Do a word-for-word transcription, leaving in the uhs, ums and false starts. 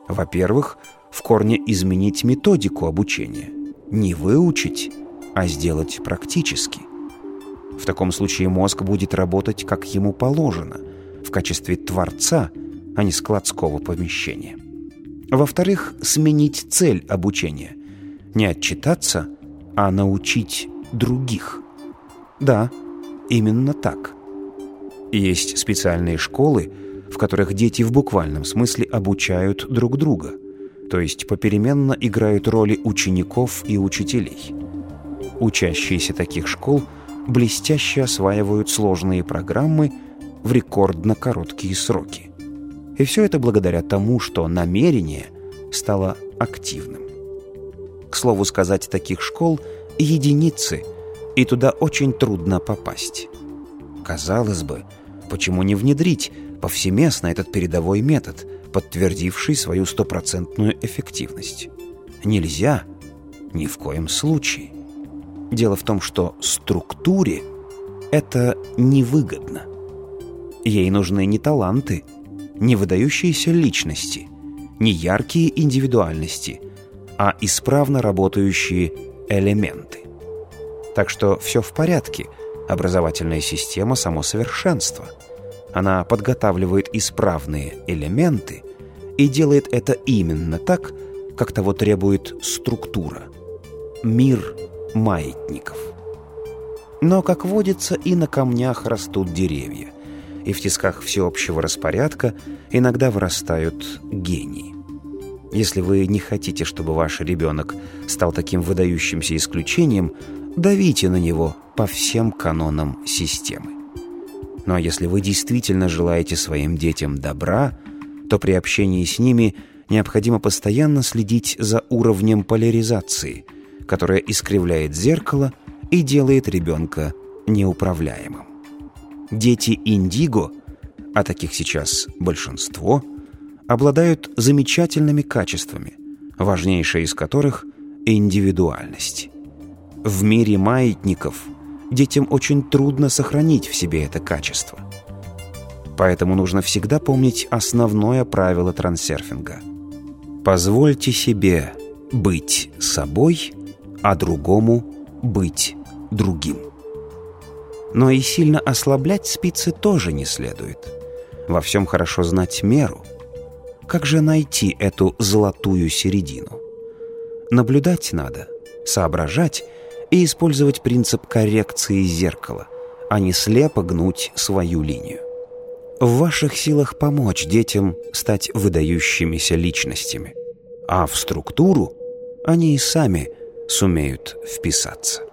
Во-первых, в корне изменить методику обучения. Не выучить, а сделать практически. В таком случае мозг будет работать, как ему положено, в качестве творца, а не складского помещения. Во-вторых, сменить цель обучения. Не отчитаться, а научить других. Да, именно так. Есть специальные школы, в которых дети в буквальном смысле обучают друг друга, то есть попеременно играют роли учеников и учителей. Учащиеся таких школ блестяще осваивают сложные программы в рекордно короткие сроки. И все это благодаря тому, что намерение стало активным. К слову сказать, таких школ единицы, и туда очень трудно попасть. Казалось бы, почему не внедрить повсеместно этот передовой метод, подтвердивший свою стопроцентную эффективность? Нельзя, ни в коем случае. Дело в том, что структуре это невыгодно. Ей нужны не таланты, не выдающиеся личности, не яркие индивидуальности, а исправно работающие элементы. Так что все в порядке. Образовательная система — само совершенство. Она подготавливает исправные элементы и делает это именно так, как того требует структура. Мир маятников. Но, как водится, и на камнях растут деревья, и в тисках всеобщего распорядка иногда вырастают гении. Если вы не хотите, чтобы ваш ребенок стал таким выдающимся исключением, давите на него по всем канонам системы. Ну а если вы действительно желаете своим детям добра, то при общении с ними необходимо постоянно следить за уровнем поляризации, которая искривляет зеркало и делает ребенка неуправляемым. Дети индиго, а таких сейчас большинство, обладают замечательными качествами, важнейшее из которых — индивидуальность. В мире маятников детям очень трудно сохранить в себе это качество. Поэтому нужно всегда помнить основное правило трансерфинга. Позвольте себе быть собой, а другому быть другим. Но и сильно ослаблять спицы тоже не следует. Во всем хорошо знать меру. Как же найти эту золотую середину? Наблюдать надо, соображать и использовать принцип коррекции зеркала, а не слепо гнуть свою линию. В ваших силах помочь детям стать выдающимися личностями, а в структуру они и сами сумеют вписаться.